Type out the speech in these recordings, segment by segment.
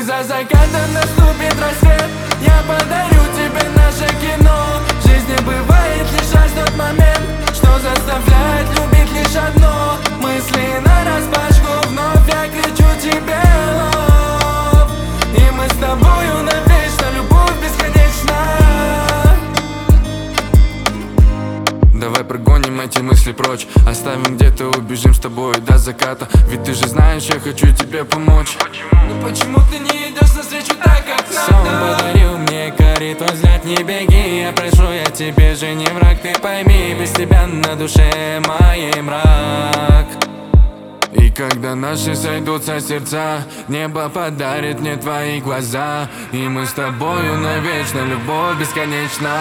за закатом наступит рассвет. Я подарю тебе наше кино. В жизни бывает лишь раз тот момент, что заставляет любить лишь одно. Мысли нараспашку, вновь я кричу тебе love. И мы с тобою навечно, любовь бесконечна. Давай прогоним эти мысли прочь, оставим где-то, убежим с тобой до заката. Ведь ты же знаешь, я хочу тебе помочь. Но почему ты не идешь навстречу так, как надо? Сон подарил мне кори, твой взгляд, не беги. Я прошу, я тебе же не враг, ты пойми. Без тебя на душе моей мрак. И когда наши сойдутся сердца, небо подарит мне твои глаза. И мы с тобою навечно, любовь бесконечна.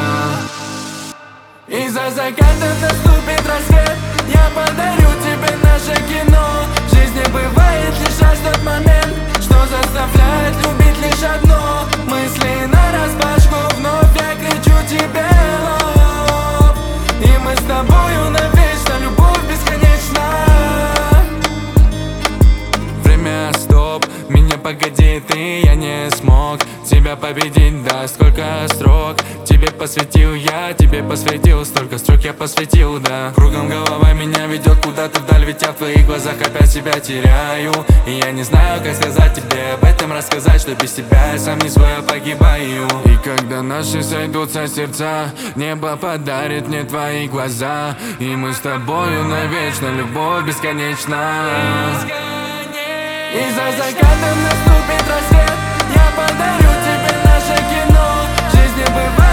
И за закатом наступит рассвет. Я подарю тебе наше кино. В жизни бывает лишь раз тот момент, что заставляет любить лишь одно. Мысли нараспашку, вновь я кричу тебе love. И мы с тобою навечно, любовь бесконечна. Время стоп, меня погоди, ты, я не смог тебя победить, да, сколько строк тебе посвятил я, тебе посвятил, столько строк я посвятил, да. Кругом голова меня ведет куда-то вдаль, ведь я в твоих глазах опять себя теряю. И я не знаю, как сказать тебе об этом, рассказать, что без тебя я сам не свой, я погибаю. И когда наши сойдутся сердца, небо подарит мне твои глаза. И мы с тобою навечно, любовь бесконечна. И за закатом наступит рассвет. Я подарю тебе наше кино. В жизни бывает